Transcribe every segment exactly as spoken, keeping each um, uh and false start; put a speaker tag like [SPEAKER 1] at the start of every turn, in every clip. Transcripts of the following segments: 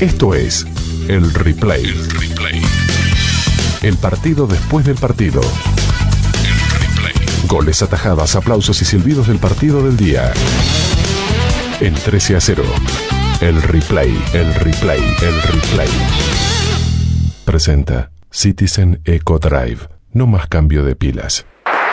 [SPEAKER 1] Esto es El Replay. El Replay. El partido después del partido. El Replay. Goles, atajadas, aplausos y silbidos del partido del día. En trece a cero. El Replay. El Replay. El Replay. Presenta Citizen Eco Drive. No más cambio de pilas.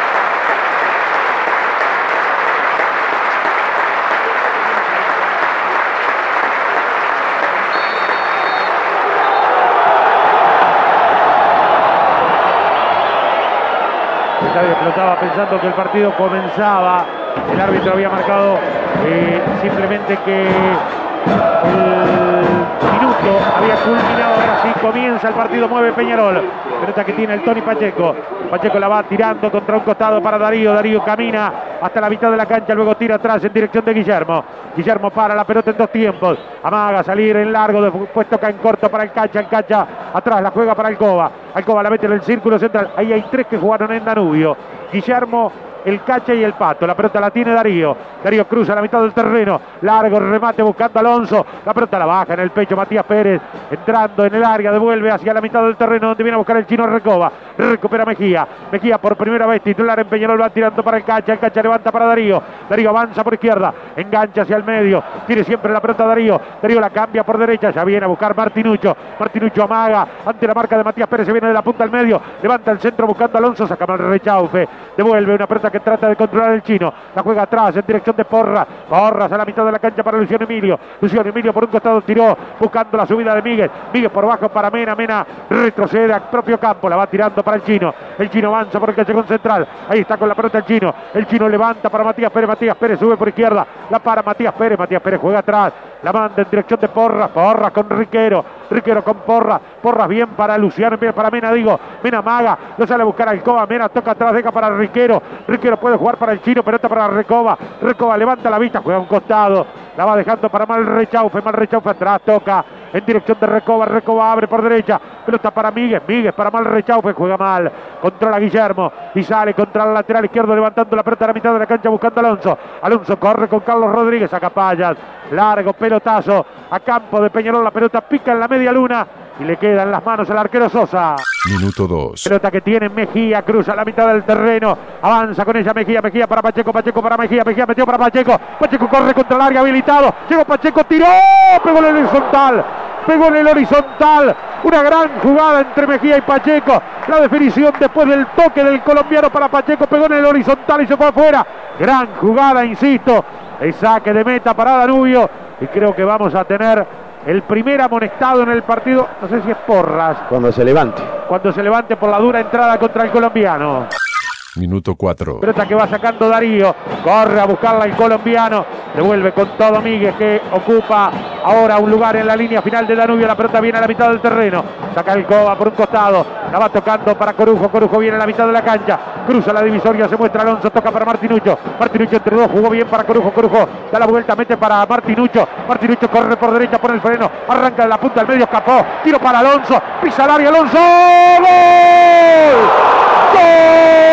[SPEAKER 2] Explotaba pensando que el partido comenzaba. El árbitro había marcado eh, simplemente que el minuto había culminado. Ahora sí comienza el partido. Mueve Peñarol. Pelota que tiene el Tony Pacheco. Pacheco la va tirando contra un costado para Darío. Darío camina hasta la mitad de la cancha. Luego tira atrás en dirección de Guillermo. Guillermo para la pelota en dos tiempos. Amaga salir en largo. Después toca en corto para el Cacha. El Cacha atrás la juega para Alcoba. Alcoba la mete en el círculo central. Ahí hay tres que jugaron en Danubio. Guillermo, el Cacha y el Pato. La pelota la tiene Darío. Darío cruza la mitad del terreno. Largo remate buscando a Alonso. La pelota la baja en el pecho Matías Pérez. Entrando en el área. Devuelve hacia la mitad del terreno donde viene a buscar el chino Recoba. Recupera Mejía. Mejía por primera vez titular en Peñarol. Va tirando para el Cacha. El Cacha levanta para Darío. Darío avanza por izquierda. Engancha hacia el medio. Tiene siempre la pelota Darío. Darío la cambia por derecha. Ya viene a buscar Martinuccio. Martinuccio amaga ante la marca de Matías Pérez. Se viene de la punta al medio. Levanta el centro buscando a Alonso. Saca mal Rechaufe. Devuelve una pelota que trata de controlar el chino. La juega atrás en dirección de Porra. Porras a la mitad de la cancha para Luciano Emilio. Luciano Emilio por un costado tiró buscando la subida de Miguel. Miguel por bajo para Mena. Mena retrocede al propio campo. La va tirando para el chino. El chino avanza por el callejón central. Ahí está con la pelota el chino. El chino levanta para Matías Pérez. Matías Pérez sube por izquierda. La para Matías Pérez. Matías Pérez juega atrás. La manda en dirección de Porras. Porras con Riquero. Riquero con Porras. Porras bien para Luciano. Bien para Mena, digo. Mena maga. Lo sale a buscar a Alcoba. Mena toca atrás. Deja para Riquero. Riquero puede jugar para el chino. Pelota para Recoba. Recoba levanta la vista. Juega a un costado. La va dejando para Mal Rechaufe. Mal Rechaufe atrás. Toca en dirección de Recoba. Recoba abre por derecha. Pelota para Miguel. Miguel para Mal Rechaufe. Juega mal. Controla Guillermo. Y sale contra el lateral izquierdo. Levantando la pelota a la mitad de la cancha. Buscando a Alonso. Alonso corre con Carlos Rodríguez. Saca Payas. Largo pelotazo a campo de Peñarol. La pelota pica en la media luna. Y le queda en las manos al arquero Sosa.
[SPEAKER 1] Minuto dos.
[SPEAKER 2] Pelota que tiene Mejía, cruza la mitad del terreno. Avanza con ella Mejía, Mejía para Pacheco, Pacheco para Mejía, Mejía metió para Pacheco. Pacheco corre contra el área habilitado. Llegó Pacheco, tiró, pegó en el horizontal. Pegó en el horizontal. Una gran jugada entre Mejía y Pacheco. La definición después del toque del colombiano para Pacheco. Pegó en el horizontal y se fue afuera. Gran jugada, insisto. El saque de meta para Danubio. Y creo que vamos a tener el primer amonestado en el partido, no sé si es Porras.
[SPEAKER 3] Cuando se levante.
[SPEAKER 2] Cuando se levante por la dura entrada contra el colombiano.
[SPEAKER 1] Minuto cuatro.
[SPEAKER 2] Pelota que va sacando Darío. Corre a buscarla el colombiano. Devuelve con todo Miguel, que ocupa ahora un lugar en la línea final de Danubio. La pelota viene a la mitad del terreno. Saca el Coba por un costado. La va tocando para Corujo. Corujo viene a la mitad de la cancha. Cruza la divisoria. Se muestra Alonso. Toca para Martinuccio. Martinuccio entre dos. Jugó bien para Corujo. Corujo da la vuelta. Mete para Martinuccio. Martinuccio corre por derecha. Pone el freno. Arranca de la punta al medio. Escapó. Tiro para Alonso. Pisa el área. Alonso. ¡Gol! ¡Gol!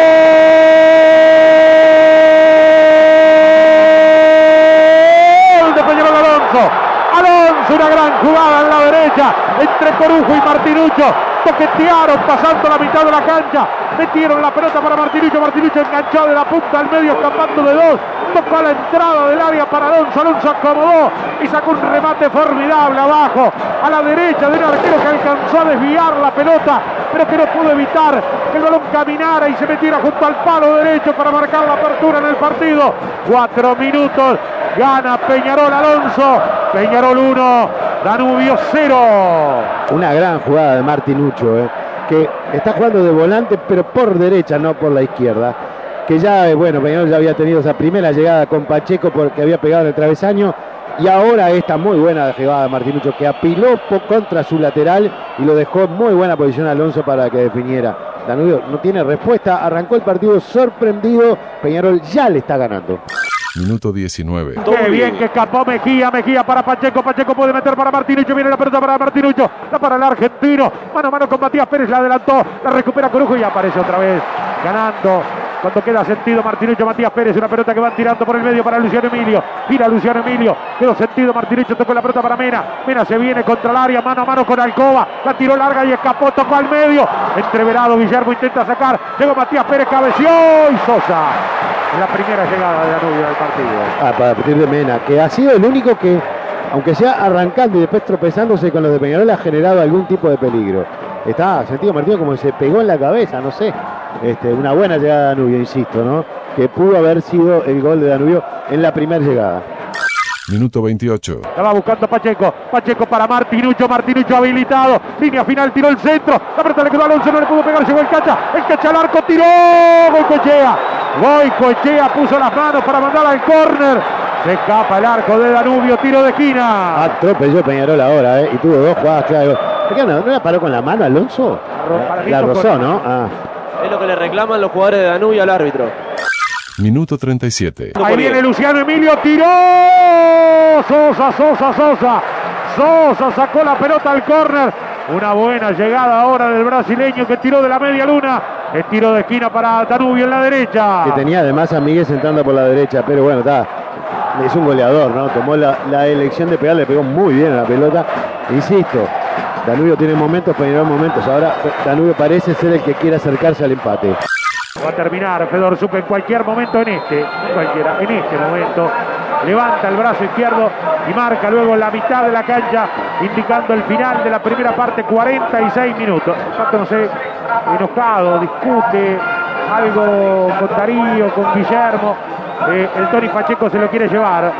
[SPEAKER 2] Alonso, una gran jugada en la derecha entre Corujo y Martinuccio. Toquetearon pasando la mitad de la cancha. Metieron la pelota para Martinuccio. Martinuccio enganchado de la punta al medio, escapando de dos. Tocó a la entrada del área para Alonso. Alonso acomodó y sacó un remate formidable abajo a la derecha de un arquero que alcanzó a desviar la pelota, pero que no pudo evitar que el balón caminara y se metiera junto al palo derecho para marcar la apertura en el partido. Cuatro minutos. Gana Peñarol. Alonso. Peñarol uno, Danubio cero.
[SPEAKER 3] Una gran jugada de Martinuccio, eh, que está jugando de volante, pero por derecha, no por la izquierda. Que ya, eh, bueno, Peñarol ya había tenido esa primera llegada con Pacheco porque había pegado en el travesaño. Y ahora esta muy buena jugada de Martinuccio, que apiló contra su lateral y lo dejó en muy buena posición a Alonso para que definiera. Danubio no tiene respuesta, arrancó el partido sorprendido. Peñarol ya le está ganando.
[SPEAKER 1] Minuto diecinueve.
[SPEAKER 2] Qué bien que escapó Mejía, Mejía para Pacheco, Pacheco puede meter para Martinuccio, viene la pelota para Martinuccio, la para el argentino, mano a mano con Matías Pérez, la adelantó, la recupera Corujo y aparece otra vez ganando. Cuando queda sentido Martinuccio, Matías Pérez, una pelota que van tirando por el medio para Luciano Emilio, gira Luciano Emilio, quedó sentido Martinuccio, tocó la pelota para Mena, Mena se viene contra el área, mano a mano con Alcoba, la tiró larga y escapó, tocó al medio, entreverado, Guillermo intenta sacar, llegó Matías Pérez, cabeció y Sosa. En la primera llegada de Danubio del partido.
[SPEAKER 3] Ah, para partir de Mena, que ha sido el único que, aunque sea arrancando y después tropezándose con los de Peñarol, ha generado algún tipo de peligro. Está sentido Martino como que se pegó en la cabeza, no sé. Este, una buena llegada de Danubio, insisto, ¿no? Que pudo haber sido el gol de Danubio en la primera llegada.
[SPEAKER 1] Minuto veintiocho.
[SPEAKER 2] La va buscando Pacheco, Pacheco para Martinuccio, Martinuccio habilitado, línea final, tiró el centro, la pelota le quedó a Alonso, no le pudo pegar, llegó el Cacha, el Cacha al arco, tiró, Goicoechea, Goicoechea puso las manos para mandar al córner, se escapa el arco de Danubio, tiro de esquina.
[SPEAKER 3] Atropelló Peñarol ahora, ¿eh? Y tuvo dos jugadas claras. ¿Por qué no, no la paró con la mano Alonso? La rozó, ¿no? Ah.
[SPEAKER 4] Es lo que le reclaman los jugadores de Danubio al árbitro.
[SPEAKER 1] Minuto treinta y siete.
[SPEAKER 2] Ahí viene Luciano Emilio, tiró, Sosa, Sosa, Sosa, Sosa sacó la pelota al córner, una buena llegada ahora del brasileño que tiró de la media luna, el tiro de esquina para Danubio en la derecha.
[SPEAKER 3] Que tenía además a Miguel sentando por la derecha, pero bueno, está, es un goleador, ¿no? Tomó la, la elección de pegar, le pegó muy bien a la pelota, insisto. Danubio tiene momentos, Peñarol momentos. Ahora Danubio parece ser el que quiere acercarse al empate.
[SPEAKER 2] Va a terminar Fedor Zucca en cualquier momento, en este, en cualquiera, en este momento. Levanta el brazo izquierdo y marca luego la mitad de la cancha, indicando el final de la primera parte, cuarenta y seis minutos. Pato, no sé, enojado, discute algo con Darío, con Guillermo. Eh, el Tony Pacheco se lo quiere llevar.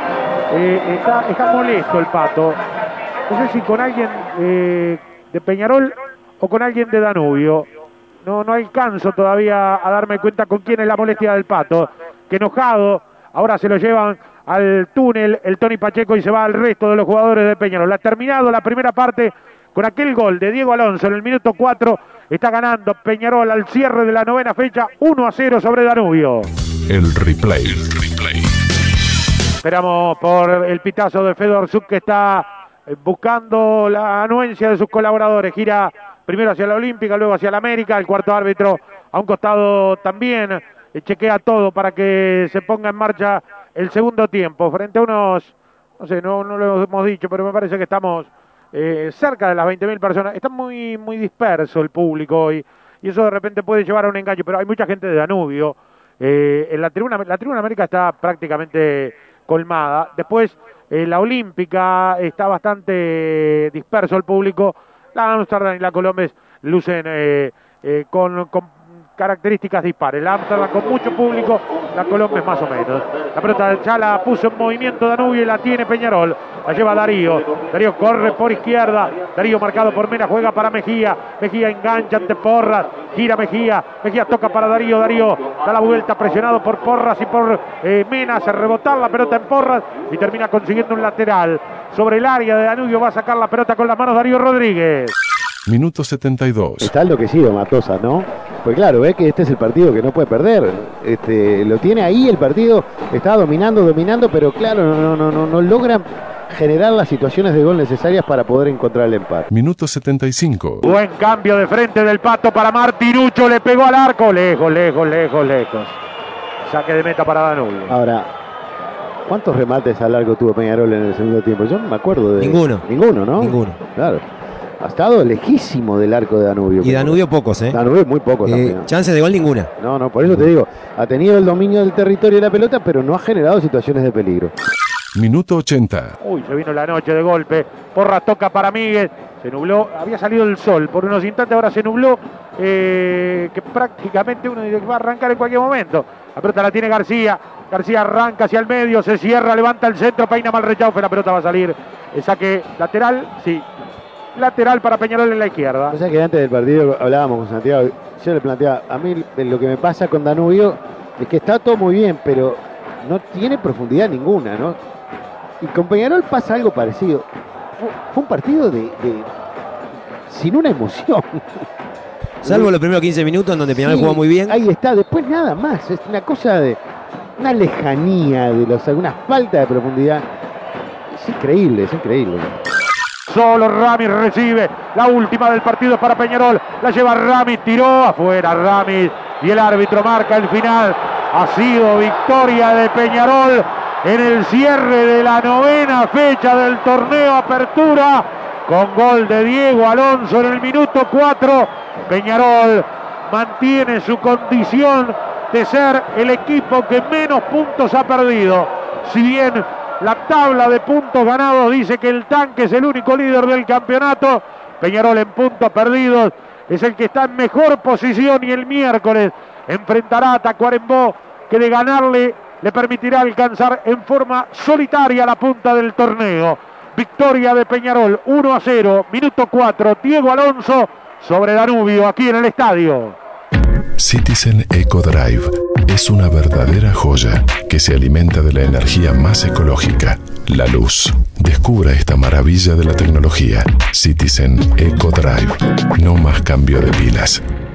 [SPEAKER 2] Eh, está, está molesto el Pato. No sé si con alguien eh, de Peñarol o con alguien de Danubio. No, no alcanzo todavía a darme cuenta con quién es la molestia del Pato. Que enojado, ahora se lo llevan al túnel el Tony Pacheco y se va al resto de los jugadores de Peñarol. Ha terminado la primera parte con aquel gol de Diego Alonso en el minuto cuatro. Está ganando Peñarol al cierre de la novena fecha uno a cero sobre Danubio.
[SPEAKER 1] El replay. El replay.
[SPEAKER 2] Esperamos por el pitazo de Fedor Zuc, que está buscando la anuencia de sus colaboradores. Gira primero hacia la Olímpica, luego hacia la América. El cuarto árbitro a un costado también chequea todo para que se ponga en marcha el segundo tiempo. Frente a unos, no sé, no, no lo hemos dicho, pero me parece que estamos eh, cerca de las veinte mil personas. Está muy, muy disperso el público hoy y eso de repente puede llevar a un engaño, pero hay mucha gente de Danubio. Eh, en la tribuna, la tribuna América está prácticamente colmada. Después eh, la Olímpica está bastante disperso el público. La Amsterdam y la Colombes lucen eh, eh, con, con características dispares. La Amsterdam con mucho público, la Colombes más o menos. La pelota ya la puso en movimiento Danubio y la tiene Peñarol. La lleva Darío. Darío corre por izquierda. Darío marcado por Mena, juega para Mejía. Mejía engancha ante Porras. Gira Mejía. Mejía toca para Darío. Darío da la vuelta presionado por Porras y por eh, Mena. Hace rebotar la pelota en Porras y termina consiguiendo un lateral. Sobre el área de Danubio va a sacar la pelota con las manos Darío Rodríguez.
[SPEAKER 1] Minuto setenta y dos.
[SPEAKER 3] Está enloquecido Matosa, ¿no? Pues claro, ve que este es el partido que no puede perder. Este, lo tiene ahí el partido, está dominando, dominando, pero claro, no, no, no, no logran generar las situaciones de gol necesarias para poder encontrar el empate.
[SPEAKER 1] Minuto setenta y cinco.
[SPEAKER 2] Buen cambio de frente del Pato para Martinuccio, le pegó al arco, lejos, lejos, lejos, lejos. Saque de meta para Danubio.
[SPEAKER 3] Ahora, ¿cuántos remates al arco tuvo Peñarol en el segundo tiempo? Yo no me acuerdo de...
[SPEAKER 5] Ninguno.
[SPEAKER 3] Ninguno, ¿no?
[SPEAKER 5] Ninguno.
[SPEAKER 3] Claro. Ha estado lejísimo del arco de Danubio.
[SPEAKER 5] Y Danubio pocos, ¿eh?
[SPEAKER 3] Danubio muy pocos
[SPEAKER 5] eh,
[SPEAKER 3] también.
[SPEAKER 5] Chances de gol ninguna.
[SPEAKER 3] No, no, por eso te digo, ha tenido el dominio del territorio de la pelota, pero no ha generado situaciones de peligro.
[SPEAKER 1] Minuto ochenta.
[SPEAKER 2] Uy, se vino la noche de golpe. Porras toca para Miguel. Se nubló, había salido el sol por unos instantes, ahora se nubló. Eh, que prácticamente uno va a arrancar en cualquier momento. La pelota la tiene García. García arranca hacia el medio, se cierra, levanta el centro, peina mal Rechaufe, la pelota va a salir. El saque lateral, sí. Lateral para Peñarol en la izquierda.
[SPEAKER 3] O sea que antes del partido hablábamos con Santiago, yo le planteaba, a mí lo que me pasa con Danubio es que está todo muy bien, pero no tiene profundidad ninguna, ¿no? Y con Peñarol pasa algo parecido. Fue un partido de, de sin una emoción.
[SPEAKER 5] Salvo los primeros quince minutos en donde Peñarol
[SPEAKER 3] Sí,
[SPEAKER 5] jugó muy bien.
[SPEAKER 3] Ahí está, después nada más, es una cosa de... una lejanía de los, una falta de profundidad. Es increíble, es increíble.
[SPEAKER 2] Solo Ramis recibe. La última del partido para Peñarol. La lleva Ramis, tiró afuera Ramis. Y el árbitro marca el final. Ha sido victoria de Peñarol en el cierre de la novena fecha del torneo Apertura. Con gol de Diego Alonso en el minuto cuatro. Peñarol mantiene su condición de ser el equipo que menos puntos ha perdido. Si bien la tabla de puntos ganados dice que el Tanque es el único líder del campeonato, Peñarol en puntos perdidos es el que está en mejor posición y el miércoles enfrentará a Tacuarembó, que de ganarle le permitirá alcanzar en forma solitaria la punta del torneo. Victoria de Peñarol uno a cero, minuto cuatro, Diego Alonso sobre Danubio aquí en el estadio.
[SPEAKER 1] Citizen Eco Drive es una verdadera joya que se alimenta de la energía más ecológica, la luz. Descubra esta maravilla de la tecnología. Citizen Eco Drive. No más cambio de pilas.